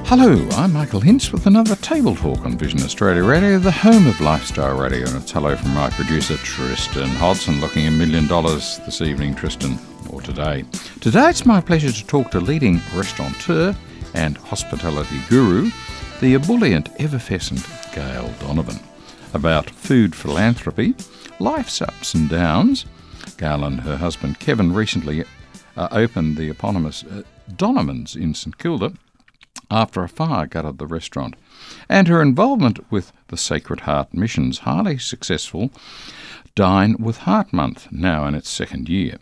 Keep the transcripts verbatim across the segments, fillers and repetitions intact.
Hello, I'm Michael Hince with another Table Talk on Vision Australia Radio, the home of lifestyle radio, and it's hello from my producer Tristan Hodson, looking a million dollars this evening, Tristan, or today. Today it's my pleasure to talk to leading restaurateur and hospitality guru, the ebullient, effervescent Gail Donovan, about food philanthropy, life's ups and downs. Gail and her husband Kevin recently uh, opened the eponymous uh, Donovan's in St Kilda after a fire gutted the restaurant, and her involvement with the Sacred Heart Mission's highly successful Dine with Heart Month, now in its second year.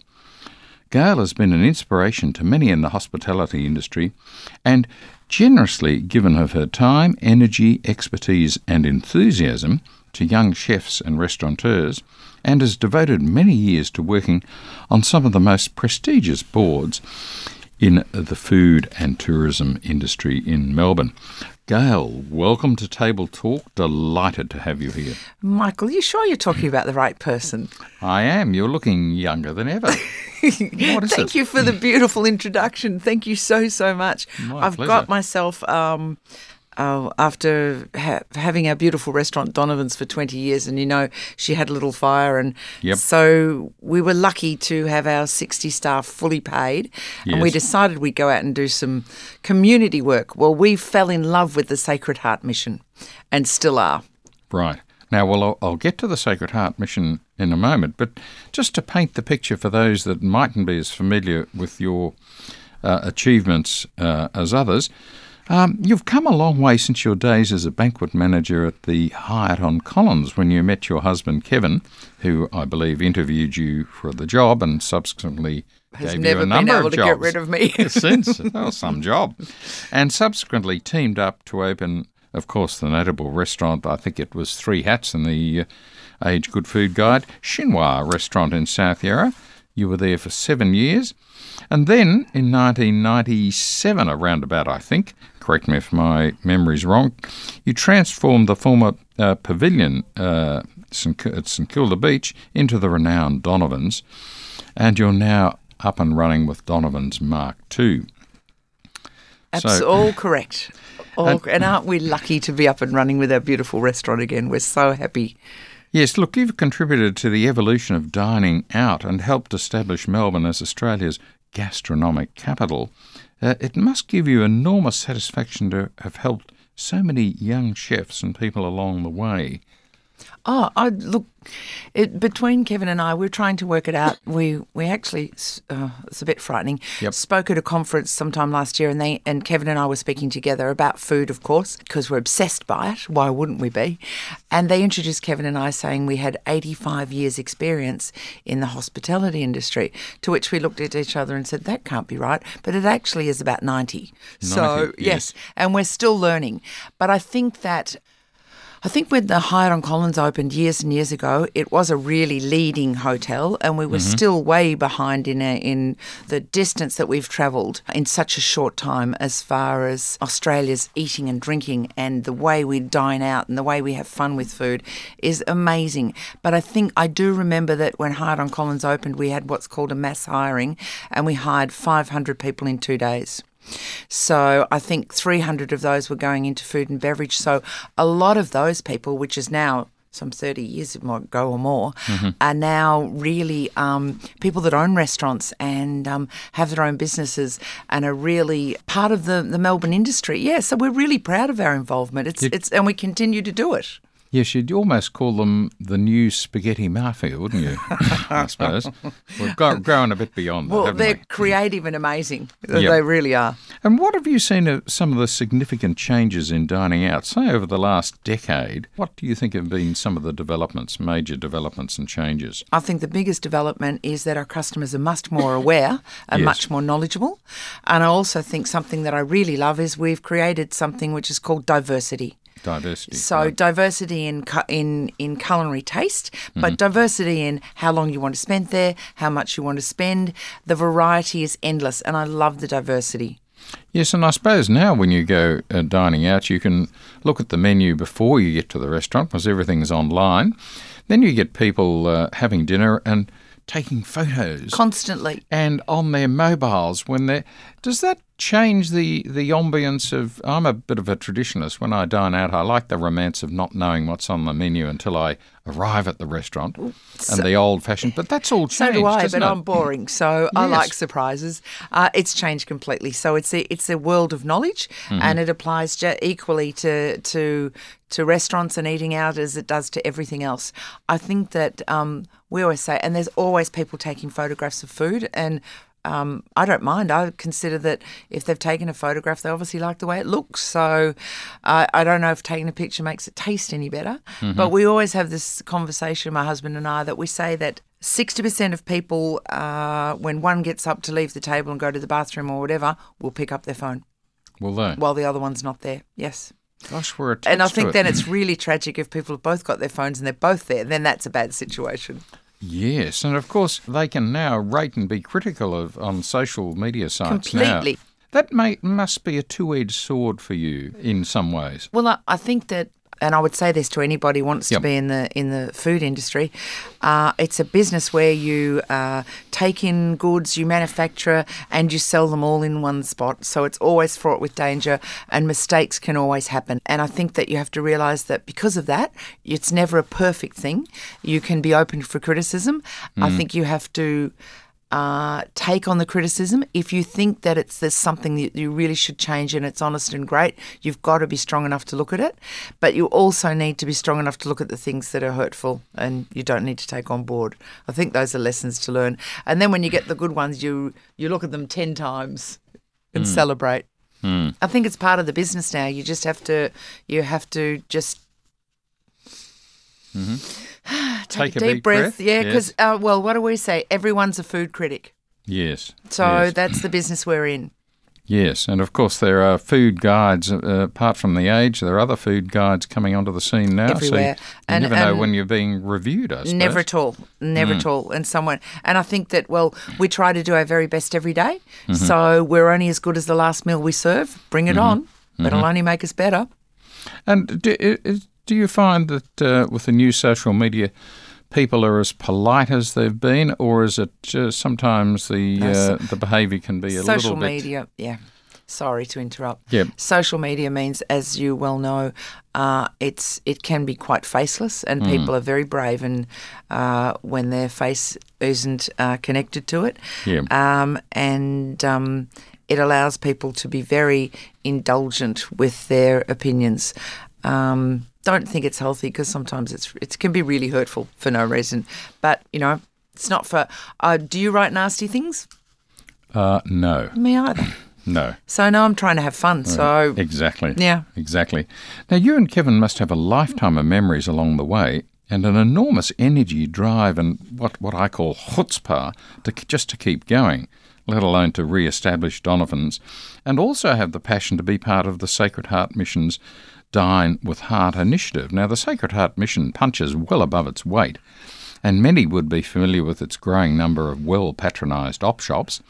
Gail has been an inspiration to many in the hospitality industry and generously given of her time, energy, expertise and enthusiasm to young chefs and restaurateurs, and has devoted many years to working on some of the most prestigious boards in the food and tourism industry in Melbourne. Gail, welcome to Table Talk. Delighted to have you here. Michael, you sure you're talking about the right person? I am. You're looking younger than ever. What is Thank it? you for the beautiful introduction. Thank you so, so much. My I've pleasure. got myself... Um, Uh, after ha- having our beautiful restaurant Donovan's for twenty years, and you know, she had a little fire, and Yep. so we were lucky to have our sixty staff fully paid, and we Yes. decided we'd go out and do some community work. Well, we fell in love with the Sacred Heart Mission and still are. Right. Now, well, I'll, I'll get to the Sacred Heart Mission in a moment, but just to paint the picture for those that mightn't be as familiar with your uh, achievements uh, as others, Um, you've come a long way since your days as a banquet manager at the Hyatt on Collins when you met your husband Kevin, who I believe interviewed you for the job and subsequently Has gave never you a been number able of to jobs. get rid of me. Since, well, some job. And subsequently teamed up to open, of course, the notable restaurant, I think it was Three Hats in the uh, Age Good Food Guide, Chinois restaurant in South Yarra. You were there for seven years. And then in nineteen ninety-seven, around about, I think, correct me if my memory's wrong, you transformed the former uh, pavilion uh, at St Kilda Beach into the renowned Donovan's, and you're now up and running with Donovan's Mark two. That's So- all correct. All, And- and aren't we lucky to be up and running with our beautiful restaurant again? We're so happy. Yes, look, you've contributed to the evolution of dining out and helped establish Melbourne as Australia's gastronomic capital. Uh, it must give you enormous satisfaction to have helped so many young chefs and people along the way. Oh, I look, it, between Kevin and I, we're trying to work it out. We we actually, uh, it's a bit frightening, Yep. spoke at a conference sometime last year, and they and Kevin and I were speaking together about food, of course, because we're obsessed by it. Why wouldn't we be? And they introduced Kevin and I saying we had eighty-five years experience in the hospitality industry, to which we looked at each other and said, that can't be right. But it actually is about ninety. So, ninety, yes. yes, and we're still learning. But I think that I think when the Hyatt on Collins opened years and years ago, it was a really leading hotel, and we were Mm-hmm. still way behind in a, in the distance that we've travelled in such a short time as far as Australia's eating and drinking, and the way we dine out and the way we have fun with food is amazing. But I think I do remember that when Hyatt on Collins opened, we had what's called a mass hiring, and we hired five hundred people in two days. So I think three hundred of those were going into food and beverage. So a lot of those people, which is now some thirty years ago or more, Mm-hmm. are now really um, people that own restaurants and um, have their own businesses and are really part of the, the Melbourne industry. Yeah, so we're really proud of our involvement. It's Yep. it's and we continue to do it. Yes, you'd almost call them the new spaghetti mafia, wouldn't you? I suppose. We've got, grown a bit beyond that, Well, haven't they're we? creative and amazing. Yep. They really are. And what have you seen of some of the significant changes in dining out? Say over the last decade, what do you think have been some of the developments, major developments and changes? I think the biggest development is that our customers are much more aware and Yes. much more knowledgeable. And I also think something that I really love is we've created something which is called diversity. Diversity. So right. diversity in cu- in in culinary taste, but diversity in how long you want to spend there, how much you want to spend. The variety is endless, and I love the diversity. Yes, and I suppose now when you go uh, dining out, you can look at the menu before you get to the restaurant because everything's online. Then you get people uh, having dinner and taking photos Constantly. and on their mobiles when they're... Does that change the, the ambience of... I'm a bit of a traditionalist. When I dine out, I like the romance of not knowing what's on the menu until I arrive at the restaurant So- and the old-fashioned... But that's all changed, So do I, isn't but it? I'm boring, so I Yes. like surprises. Uh, it's changed completely. So it's a it's a world of knowledge, Mm-hmm. and it applies ju- equally to to to restaurants and eating out as it does to everything else. I think that um, we always say, and there's always people taking photographs of food, and um, I don't mind. I consider that if they've taken a photograph, they obviously like the way it looks. So uh, I don't know if taking a picture makes it taste any better, but we always have this conversation, my husband and I, that we say that sixty percent of people, uh, when one gets up to leave the table and go to the bathroom or whatever, will pick up their phone Will they? while the other one's not there. Yes. Gosh, we're attached And I to think it. then it's really tragic if people have both got their phones and they're both there. Then that's a bad situation. Yes, and of course they can now rate and be critical of on social media sites now. Completely. That may, must be a two-edged sword for you in some ways. Well, I, I think that, and I would say this to anybody who wants Yep. to be in the in the food industry, uh, it's a business where you uh, take in goods, you manufacture, and you sell them all in one spot. So it's always fraught with danger, and mistakes can always happen. And I think that you have to realise that because of that, it's never a perfect thing. You can be open for criticism. I think you have to uh, take on the criticism. If you think that it's there's something that you really should change and it's honest and great, you've got to be strong enough to look at it. But you also need to be strong enough to look at the things that are hurtful and you don't need to take on board. I think those are lessons to learn. And then when you get the good ones, you you look at them ten times and celebrate. Mm. I think it's part of the business now. You just have to you have to just Take a deep, breath. Yeah, because, uh, well, what do we say? Everyone's a food critic. Yes. So yes. that's the business we're in. Yes, and of course there are food guides, uh, apart from the age, there are other food guides coming onto the scene now. Everywhere. So you, you And- never know and when you're being reviewed, I suppose. Never at all. Never Mm. at all. And someone, and I think that, well, we try to do our very best every day. Mm-hmm. So we're only as good as the last meal we serve. Bring it on. That'll only make us better. And do, i- do you find that uh, with the new social media, people are as polite as they've been, or is it just sometimes the No, so- uh, the behaviour can be a Social little bit... media, yeah. Sorry to interrupt. Yep. Social media means, as you well know, uh, it's it can be quite faceless, and people are very brave, and uh, when their face isn't uh, connected to it, Yeah. um, and um, it allows people to be very indulgent with their opinions. Um, don't think it's healthy because sometimes it's it can be really hurtful for no reason. But you know, it's not for. Uh, do you write nasty things? Uh, no, Me either. no. So now I'm trying to have fun. So Exactly. yeah. Exactly. Now, you and Kevin must have a lifetime of memories along the way and an enormous energy, drive and what, what I call chutzpah to, just to keep going, let alone to re-establish Donovan's, and also have the passion to be part of the Sacred Heart Mission's Dine with Heart initiative. Now, the Sacred Heart Mission punches well above its weight, and many would be familiar with its growing number of well-patronised op shops.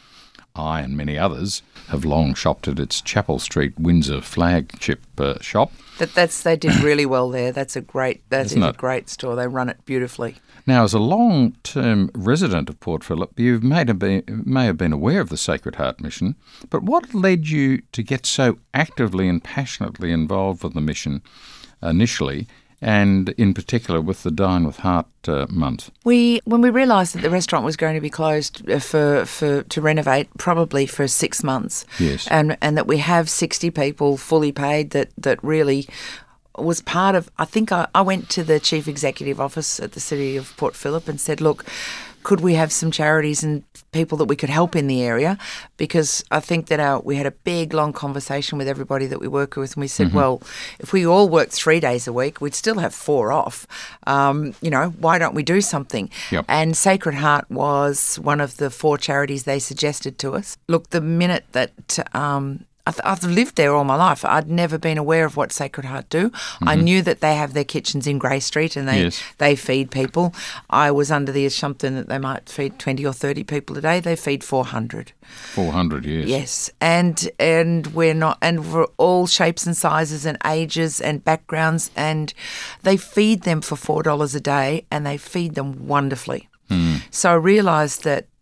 I and many others have long shopped at its Chapel Street, Windsor flagship uh, shop. That that's they did really well there. That's a great that is Isn't a it? great store. They run it beautifully. Now, as a long-term resident of Port Phillip, you may have been, may have been aware of the Sacred Heart Mission, but what led you to get so actively and passionately involved with the mission initially, and in particular with the Dine with Heart uh, month? We when we realised that the restaurant was going to be closed uh, for, for to renovate probably for six months, Yes. and and that we have sixty people fully paid that that really was part of. I think I, I went to the chief executive office at the City of Port Phillip and said, look, could we have some charities and people that we could help in the area? Because I think that our, we had a big, long conversation with everybody that we work with, and we said, well, if we all worked three days a week, we'd still have four off. Um, you know, why don't we do something? Yep. And Sacred Heart was one of the four charities they suggested to us. Look, the minute that... Um, I've I've lived there all my life. I'd never been aware of what Sacred Heart do. I knew that they have their kitchens in Grey Street and they, Yes. they feed people. I was under the assumption that they might feed twenty or thirty people a day. They feed four hundred. four hundred years. Yes, and and we're not, and we're all shapes and sizes and ages and backgrounds, and they feed them for four dollars a day, and they feed them wonderfully. So I realised that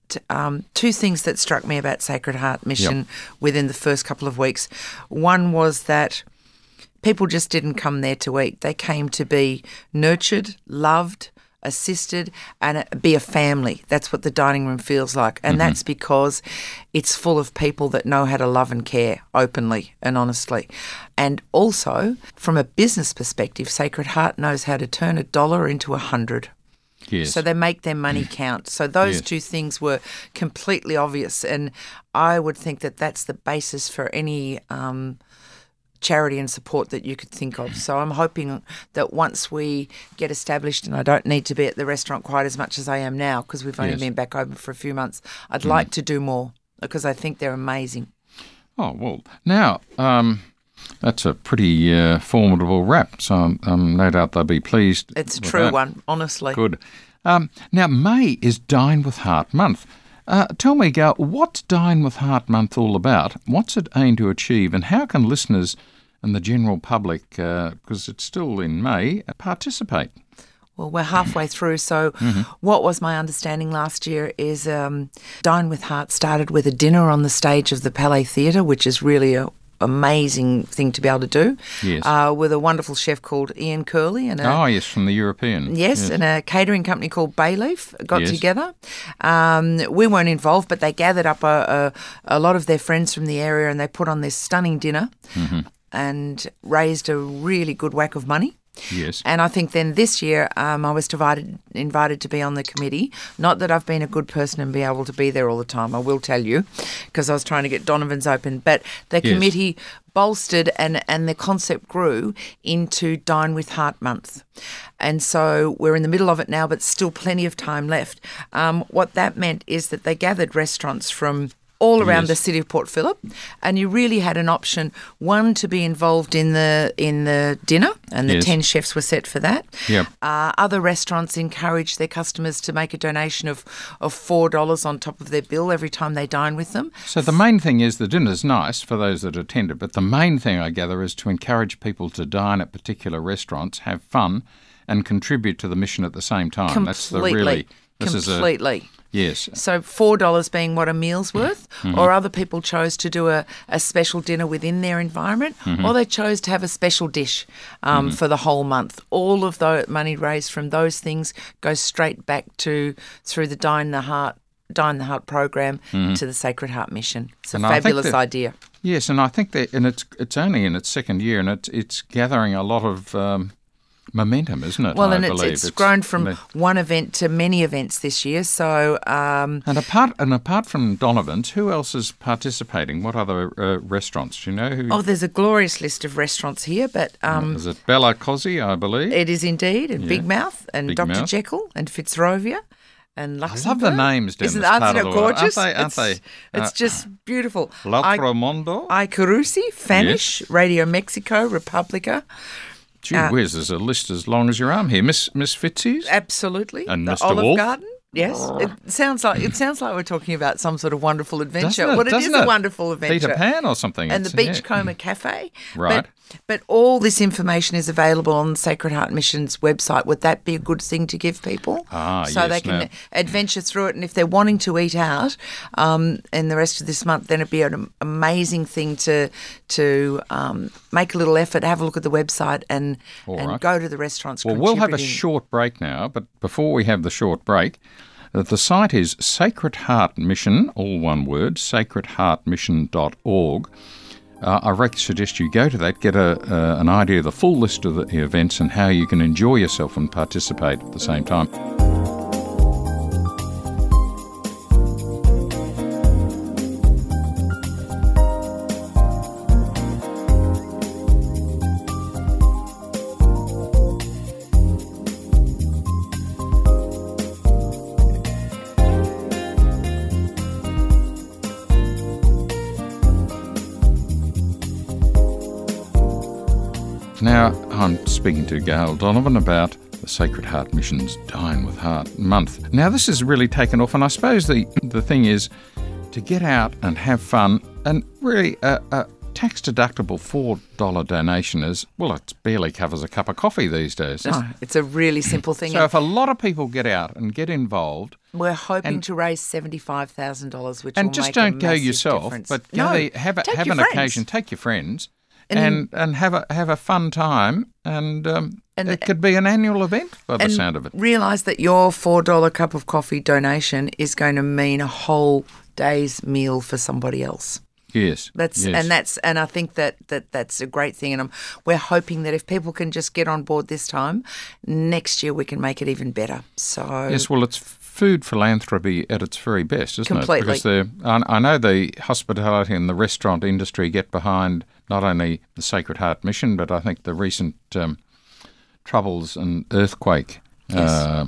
But um, two things that struck me about Sacred Heart Mission Yep. within the first couple of weeks. One was that people just didn't come there to eat. They came to be nurtured, loved, assisted, and be a family. That's what the dining room feels like. And mm-hmm. that's because it's full of people that know how to love and care openly and honestly. And also, from a business perspective, Sacred Heart knows how to turn a dollar into a hundred. Yes. So they make their money count. So those Yes. two things were completely obvious. And I would think that that's the basis for any um, charity and support that you could think of. So I'm hoping that once we get established, and I don't need to be at the restaurant quite as much as I am now because we've only Yes. been back open for a few months, I'd Mm. like to do more because I think they're amazing. Oh, well, now, um, that's a pretty uh, formidable wrap, so um, um, no doubt they'll be pleased. It's a with true that. one, honestly. Good. Um, now, May is Dine with Heart Month. Uh, tell me, Gail, what's Dine with Heart Month all about? What's it aim to achieve, and how can listeners and the general public, uh, because it's still in May, participate? Well, we're halfway through, so mm-hmm. what was my understanding last year is um, Dine with Heart started with a dinner on the stage of the Palais Theatre, which is really a amazing thing to be able to do. Yes. Uh, with a wonderful chef called Ian Curley. And a, oh, yes, from the European. Yes, yes. and a catering company called Bayleaf got Yes. together. Um, we weren't involved, but they gathered up a, a, a lot of their friends from the area and they put on this stunning dinner Mm-hmm. and raised a really good whack of money. Yes. And I think then this year um, I was divided, invited to be on the committee. Not that I've been a good person and be able to be there all the time, I will tell you, because I was trying to get Donovan's open. But the Yes. committee bolstered and, and the concept grew into Dine with Heart Month. And so we're in the middle of it now, but still plenty of time left. Um, what that meant is that they gathered restaurants from all around Yes. the city of Port Phillip, and you really had an option, one, to be involved in the in the dinner, and the Yes. ten chefs were set for that. Yep. Uh, other restaurants encourage their customers to make a donation of, of four dollars on top of their bill every time they dine with them. So the main thing is the dinner's nice for those that attend it, but the main thing, I gather, is to encourage people to dine at particular restaurants, have fun, and contribute to the mission at the same time. Completely. That's the really... This Completely. Is a, yes. So four dollars being what a meal's worth, Mm-hmm. or other people chose to do a, a special dinner within their environment, Mm-hmm. or they chose to have a special dish um, Mm-hmm. for the whole month. All of the money raised from those things goes straight back to through the Dine the Heart Dine the Heart program to the Sacred Heart Mission. It's a Mm-hmm. And I think fabulous that- idea. Yes, and I think that, and it's it's only in its second year, and it's it's gathering a lot of um, momentum, isn't it? Well, I and it's, believe it's grown from the- one event to many events this year. So um, And apart and apart from Donovan's, who else is participating? What other uh, restaurants? Do you know who? oh, there's a glorious list of restaurants here, but um, is it Bella Cozzi, I believe? it is indeed, and Yeah. Big Mouth, and Big Doctor Mouth. Jekyll, and Fitzrovia, and I Luxembourg. love the names down Isn't this that part of the world. gorgeous? Aren't they? Aren't it's, they? It's Uh, just beautiful. L'altro mondo. I Carusi, Fanish, Radio Mexico, Republica. Gee uh, whiz, there's a list as long as your arm here. Miss Miss Fitzy's? Absolutely. And the Mister Olive Wolf? Garden. Yes, it sounds like it sounds like we're talking about some sort of wonderful adventure. Doesn't it? Well, it Doesn't is it? a wonderful adventure. Peter Pan or something. And It's- the yeah. Beachcomber Cafe. Right. But, but all this information is available on Sacred Heart Mission's website. Would that be a good thing to give people? Ah, so yes, they can no. adventure through it. And if they're wanting to eat out um, in the rest of this month, then it'd be an am- amazing thing to to um, make a little effort, have a look at the website, and All and right. go to the restaurants. Well, we'll have a contributing. short break now, but before we have the short break, uh, the site is Sacred Heart Mission, all one word, sacred heart mission dot org. Uh, I rec- suggest you go to that, get a, uh, an idea of the full list of the events and how you can enjoy yourself and participate at the same time. Now, I'm speaking to Gail Donovan about the Sacred Heart Mission's Dine with Heart month. Now, this has really taken off, and I suppose the, the thing is to get out and have fun and really a, a, tax-deductible four dollars donation is, well, it barely covers a cup of coffee these days. No, it's a really simple thing. So if a lot of people get out and get involved... We're hoping and, to raise seventy-five thousand dollars, which and will just make don't a go massive yourself, difference. but no, go, have, a, have an friends. occasion, take your friends, and and, and have a have a fun time, and, um, and it could be an annual event by the and sound of it. Realise that your four dollars cup of coffee donation is going to mean a whole day's meal for somebody else. Yes, that's yes. and that's and I think that, that that's a great thing, and I'm, we're hoping that if people can just get on board this time, next year we can make it even better. So yes, well, it's food philanthropy at its very best, isn't completely. it? Because I, I know the hospitality and the restaurant industry get behind not only the Sacred Heart Mission, but I think the recent um, troubles and earthquake yes. uh,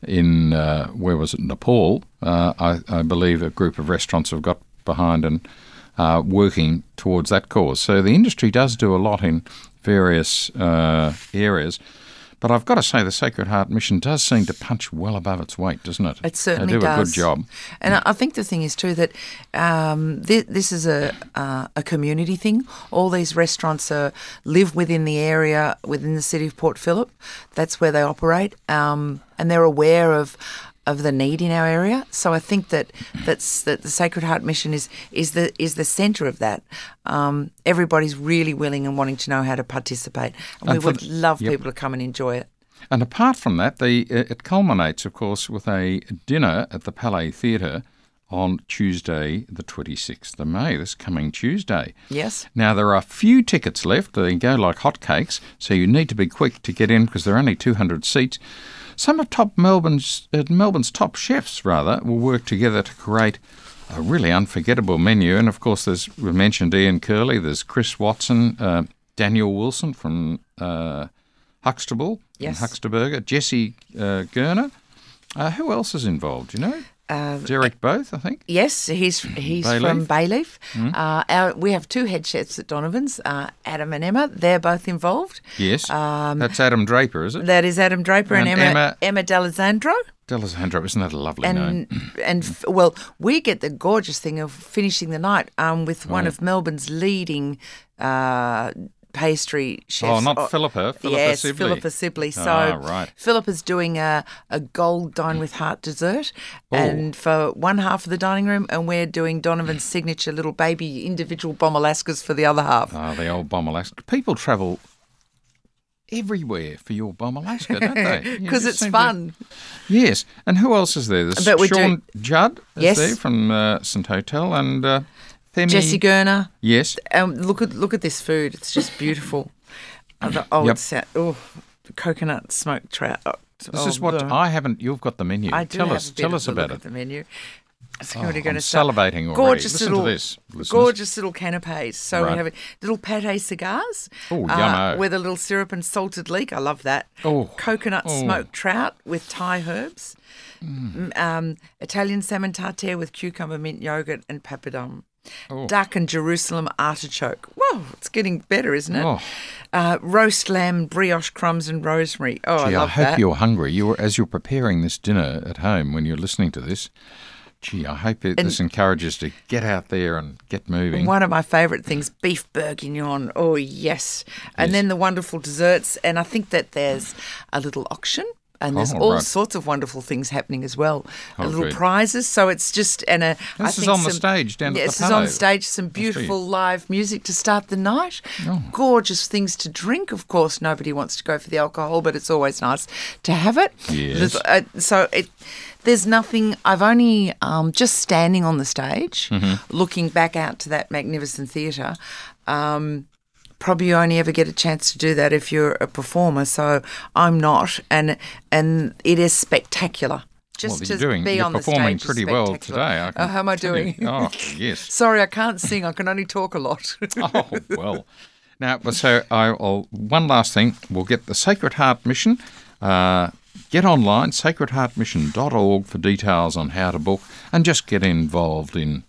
in uh, where was it, Nepal? Uh, I, I believe a group of restaurants have got behind and. Uh, working towards that cause. So the industry does do a lot in various uh, areas. But I've got to say the Sacred Heart Mission does seem to punch well above its weight, doesn't it? It certainly does. They do does. a good job. And I think the thing is too that um, this, this is a uh, a community thing. All these restaurants are, live within the area, within the city of Port Phillip. That's where they operate. Um, and they're aware of of the need in our area. So I think that that's that the Sacred Heart Mission is is the is the centre of that. Um, everybody's really willing and wanting to know how to participate, and, and we would the, love yep. people to come and enjoy it. And apart from that, the it culminates, of course, with a dinner at the Palais Theatre on Tuesday, the twenty-sixth of May, this coming Tuesday. Yes. Now, there are a few tickets left. They go like hotcakes, so you need to be quick to get in because there are only two hundred seats. Some of top Melbourne's uh, Melbourne's top chefs, rather, will work together to create a really unforgettable menu. And, of course, there's we mentioned Ian Curley, there's Chris Watson, uh, Daniel Wilson from uh, Huxtable, yes. Huxtaburger, Jesse uh, Gurner. Uh, who else is involved, you know? Uh, Derek Both, I think. Yes, he's he's Bayleaf. from Bayleaf. Mm. Uh, our, we have two head chefs at Donovan's, uh, Adam and Emma. They're both involved. Yes, um, that's Adam Draper, is it? That is Adam Draper and, and Emma Emma, Emma D'Alessandro. D'Alessandro, isn't that a lovely and, name? And, well, we get the gorgeous thing of finishing the night um, with one right. of Melbourne's leading uh pastry chefs. Oh, not oh, Philippa. Philippa yes, Sibley. Philippa Sibley. So ah, right. Philippa's doing a, a gold Dine with Heart dessert oh. and for one half of the dining room, and we're doing Donovan's signature little baby individual bomb Alaskas for the other half. Ah, the old bomb Alaska. People travel everywhere for your bomb Alaska, don't they? Because it's fun. To... Yes. And who else is there? There's but Sean do... Judd is yes. there from uh, St Hotel and... Uh, Femi. Jesse Gurner. Yes. Um, look at look at this food. It's just beautiful. oh, oh yep. it's oh, coconut smoked trout. Oh, this oh, is what the... I haven't. You've got the menu. I do tell have us. a bit tell of us a about look it. At the menu. Oh, I'm going to salivating already. Gorgeous Listen little, to this, listeners. gorgeous little canapes. So right. we have little pate cigars. Oh, uh, yummo. With a little syrup and salted leek. I love that. Oh, coconut oh. smoked trout with Thai herbs. Mm. Um, Italian salmon tartare with cucumber, mint yogurt, and papadum. Oh. Duck and Jerusalem artichoke. Whoa, it's getting better, isn't it? Oh. Uh, roast lamb, brioche crumbs and rosemary. Oh, Gee, I love I hope that. you're hungry. You were, as you're preparing this dinner at home when you're listening to this. Gee, I hope it, this encourages to get out there and get moving. One of my favourite things, beef bourguignon. Oh, yes. And yes. then the wonderful desserts. And I think that there's a little auction. And there's oh, all right. sorts of wonderful things happening as well. Oh, a little good. prizes. So it's just and a. This I is think on some, the stage down yeah, at the This is on Palais. the stage. Some beautiful live music to start the night. Oh. Gorgeous things to drink. Of course, nobody wants to go for the alcohol, but it's always nice to have it. Yes. Uh, so it. There's nothing. I've only um, just standing on the stage, mm-hmm. looking back out to that magnificent theatre. Um, Probably you only ever get a chance to do that if you're a performer. So I'm not, and and it is spectacular. Just well, to you're doing, be you're on the performing stage pretty is well spectacular. today. I Oh, how am I doing? Oh, yes. Sorry, I can't sing. I can only talk a lot. Oh, well. Now, so I'll, one last thing. We'll get the Sacred Heart Mission. Uh, get online, sacred heart mission dot org for details on how to book, and just get involved in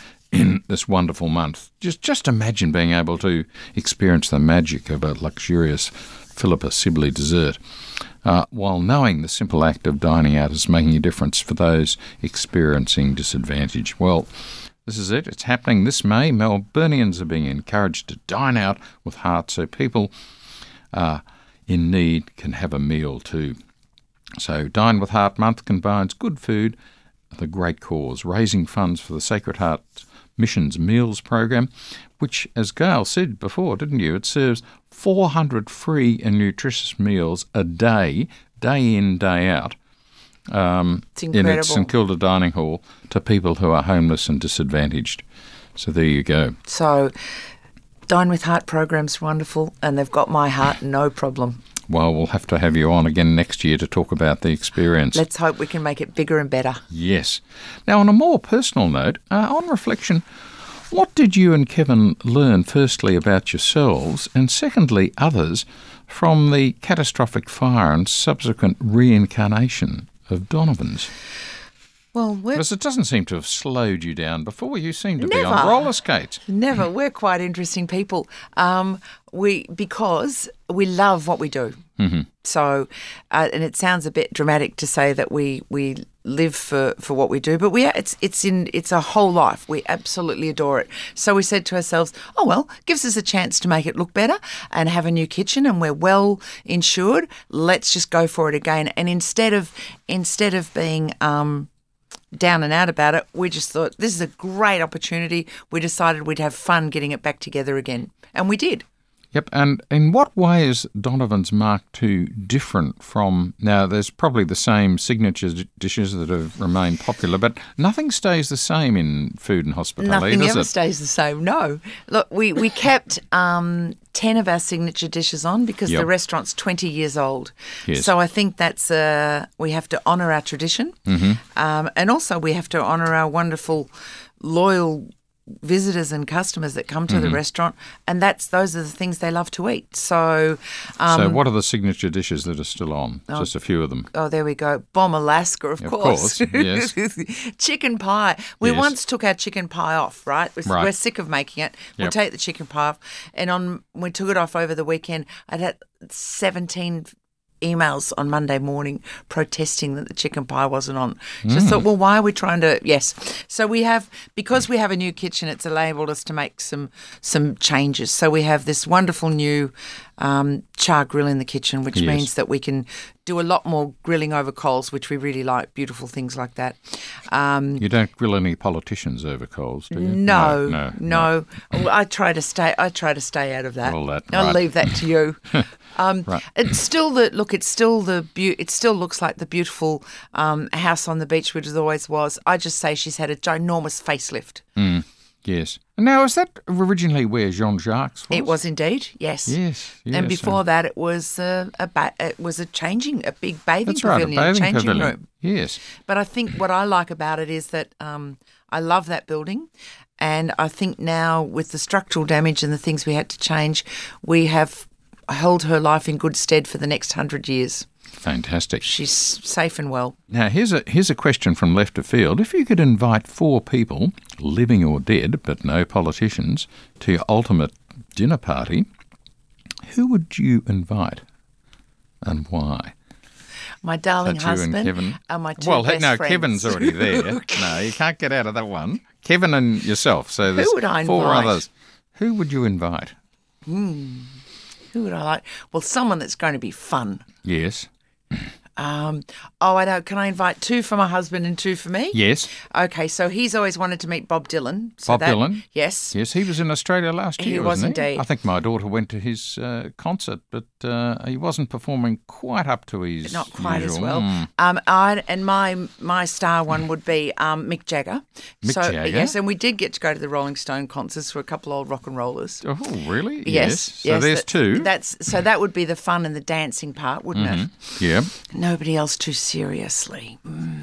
in this wonderful month. Just just imagine being able to experience the magic of a luxurious Philippa Sibley dessert, uh, while knowing the simple act of dining out is making a difference for those experiencing disadvantage. Well, This is it. It's happening this May. Melburnians are being encouraged to dine out with heart so people uh, in need can have a meal too. So Dine with Heart Month combines good food with a great cause, raising funds for the Sacred Heart Missions Meals Program, which, as Gail said before, didn't you, it serves four hundred free and nutritious meals a day, day in, day out. Um, it's incredible. In its St Kilda Dining Hall to people who are homeless and disadvantaged. So there you go. So Dine with Heart program's wonderful, and they've got my heart, no problem. Well, we'll have to have you on again next year to talk about the experience. Let's hope we can make it bigger and better. Yes. Now, on a more personal note, uh, on reflection, what did you and Kevin learn, firstly, about yourselves, and secondly, others, from the catastrophic fire and subsequent reincarnation of Donovan's? Well, we're... Because it doesn't seem to have slowed you down before. You seem to Never. be on roller skates. Never. We're quite interesting people. Um, we because we love what we do. Mm-hmm. So, uh, and it sounds a bit dramatic to say that we we live for, for what we do, but we are, it's it's in it's a whole life. We absolutely adore it. So we said to ourselves, oh well, gives us a chance to make it look better and have a new kitchen, and we're well insured. Let's just go for it again. And instead of instead of being um, down and out about it, we just thought this is a great opportunity. We decided we'd have fun getting it back together again, and we did. Yep, and in what way is Donovan's Mark two different from... Now, there's probably the same signature d- dishes that have remained popular, but nothing stays the same in food and hospitality, Nothing does ever it? stays the same, no. Look, we, we kept um, ten of our signature dishes on because Yep. the restaurant's twenty years old. Yes. So I think that's... Uh, we have to honour our tradition, Mm-hmm. um, and also we have to honour our wonderful, loyal visitors and customers that come to Mm-hmm. the restaurant, and that's those are the things they love to eat. So, um, so what are the signature dishes that are still on? Just a few of them. oh, there we go. Bomb Alaska, of, Of course. course, yes. Chicken pie. We Yes. once took our chicken pie off, right? We're, Right. we're sick of making it. We'll Yep. take the chicken pie off. And on we took it off over the weekend. I'd had seventeen emails on Monday morning protesting that the chicken pie wasn't on. Just thought, well, why are we trying to... Yes. So we have... Because we have a new kitchen, it's enabled us to make some some changes. So we have this wonderful new um, char grill in the kitchen, which Yes. means that we can do a lot more grilling over coals, which we really like, beautiful things like that. Um, You don't grill any politicians over coals, do you? no, no. no. Well, I try to stay. I try to stay out of that. All that, I'll right. leave that to you. Um, Right. It's still the look. It's still the beau- It still looks like the beautiful um, house on the beach, which it always was. I just say she's had a ginormous facelift. Mm, yes. Now, is that originally where Jean-Jacques was? It was indeed, yes. Yes, yes. And before that, it was uh, a ba- it was a changing, a big bathing That's right, a pavilion, bathing changing pavilion. room. Yes. But I think what I like about it is that um, I love that building, and I think now with the structural damage and the things we had to change, we have held her life in good stead for the next hundred years. Fantastic. She's safe and well. Now, here's a here's a question from left of field. If you could invite four people, living or dead, but no politicians, to your ultimate dinner party, who would you invite and why? My darling That's you and husband Kevin. and my two Well, best no, friends. Kevin's already there. No, you can't get out of that one. Kevin and yourself. So there's would I four invite? others. Who would you invite? Who would I like? Well, someone that's going to be fun. Yes. Um, oh, I know. Can I invite two for my husband and two for me? Yes. Okay, so he's always wanted to meet Bob Dylan. So Bob that- Dylan? Yes. Yes, he was in Australia last He year, was wasn't he? indeed. I think my daughter went to his uh, concert, but uh, he wasn't performing quite up to his Not quite as usual. well. Mm. Um, I and my my star one would be um, Mick Jagger. Mick so, Jagger? Yes, and we did get to go to the Rolling Stone concerts for a couple of old rock and rollers. Oh, really? Yes. So yes, there's that- two. That's so that would be the fun and the dancing part, wouldn't it? Yeah. Nobody else too seriously.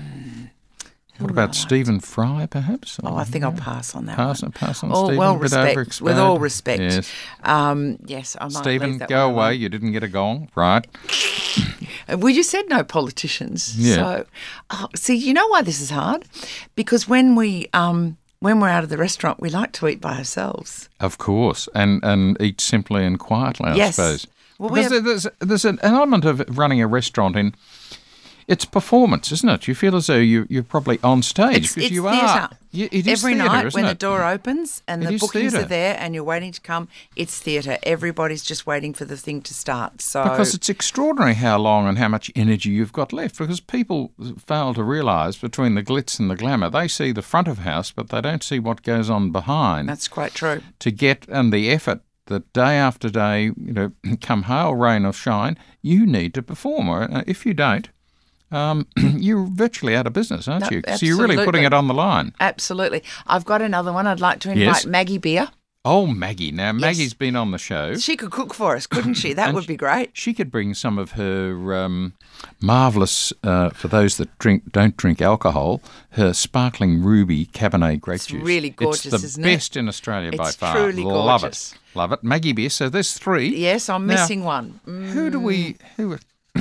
What about Stephen Fry, perhaps? Oh, I think I'll pass on that Pass, one. pass on Oh, Stephen. well, bit respect. overexposed. With all respect. Yes. Um, yes, I might Stephen, leave that go one away. alone. You didn't get a gong. Right. Uh, We just said no politicians. Yeah. So, oh, see, you know why this is hard? Because when we um, when we're out of the restaurant, we like to eat by ourselves. Of course. And and eat simply and quietly, I Yes. suppose. Well, we because have- there's, there's an element of running a restaurant in it's performance, isn't it? You feel as though you, you're probably on stage. It's, it's you theatre. are. You, it is Every theatre, night isn't when it? the door opens and It the is bookings theatre. are there and you're waiting to come, it's theatre. Everybody's just waiting for the thing to start. So Because it's extraordinary how long and how much energy you've got left, because people fail to realise between the glitz and the glamour, they see the front of house, but they don't see what goes on behind. that's quite true. To get, and the effort that day after day, you know, come hail, rain or shine, you need to perform. Or uh, if you don't, um, you're virtually out of business, aren't No, you? So you're really putting absolutely. it on the line. Absolutely. I've got another one. I'd like to invite Yes. Maggie Beer. Oh, Maggie. Now, Maggie's been on the show. She could cook for us, couldn't she? That And would be great. She could bring some of her um, marvellous, uh, for those that drink don't drink alcohol, her sparkling ruby Cabernet grape It's juice. really gorgeous, It's the isn't it? best in Australia by It's far. truly Love gorgeous. it. Love it. Maggie Beer. So there's three. Yes, I'm Now, missing one. Mm, Who do we... Who?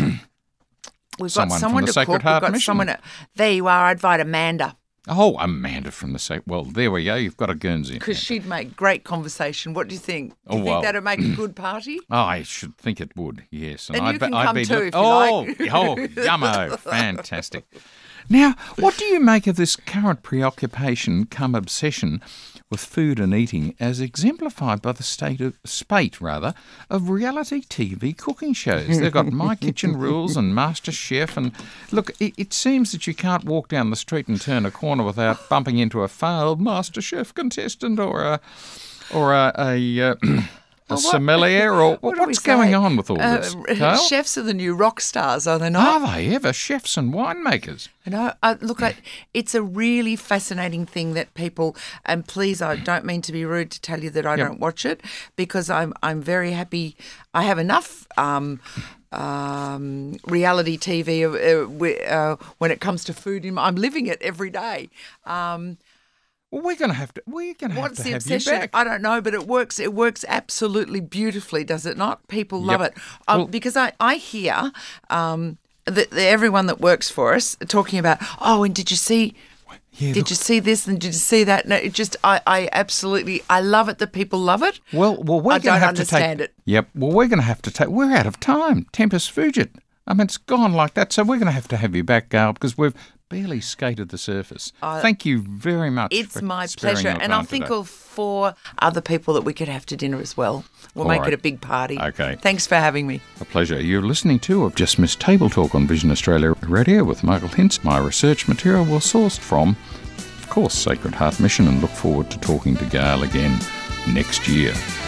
We've someone got from someone the to Sacred cook. Heart We've got Mission. someone. To, there you are. I'd invite Amanda Oh, Amanda from the Sac. Well, there we go. You've got a Guernsey. because she'd make great conversation. What do you think? Do Oh, you well. think that'd make a good party? Oh, I should think it would, yes. And I'd you be- can I'd come be too look- if you oh, like. oh, yummo. Fantastic. Now, what do you make of this current preoccupation come obsession with food and eating as exemplified by the state of spate, rather, of reality T V cooking shows? They've got My Kitchen Rules and Master Chef, and look, it, it seems that you can't walk down the street and turn a corner without bumping into a failed Master Chef contestant or a or a, a uh, a Well, what- sommelier, or What do we what's going say? on with all Uh, this? r- Carl? Chefs are the new rock stars, are they not? Are they ever chefs and winemakers? You know, I, look, I, it's a really fascinating thing that people, and please, I don't mean to be rude to tell you that I Yep. don't watch it, because I'm I'm very happy. I have enough um, um, reality T V uh, wi- uh, when it comes to food. In, I'm living it every day. Um, Well, we're going to have to. We're going to have What's to the have you obsession? back. I don't know, but it works. It works absolutely beautifully, does it not? People love Yep. it um, Well- because I I hear um, that that everyone that works for us talking about. Oh, and did you see? Yeah, Did look- you see this and did you see that? No, it just I, I absolutely I love it that people love it. Well, well, we're I going don't to have understand to take. it. Yep. Well, we're going to have to take. We're out of time. Tempus fugit. I mean, it's gone like that. So we're going to have to have you back, Gail, because we've barely skated the surface. Thank you very much. It's for my sparing pleasure, your and I'll time think today. of four other people that we could have to dinner as well. We'll All make right. it a big party. Okay. Thanks for having me. A pleasure. You're listening to I've Just Missed Table Talk on Vision Australia Radio with Michael Hintz. My research material was sourced from, of course, Sacred Heart Mission, and look forward to talking to Gail again next year.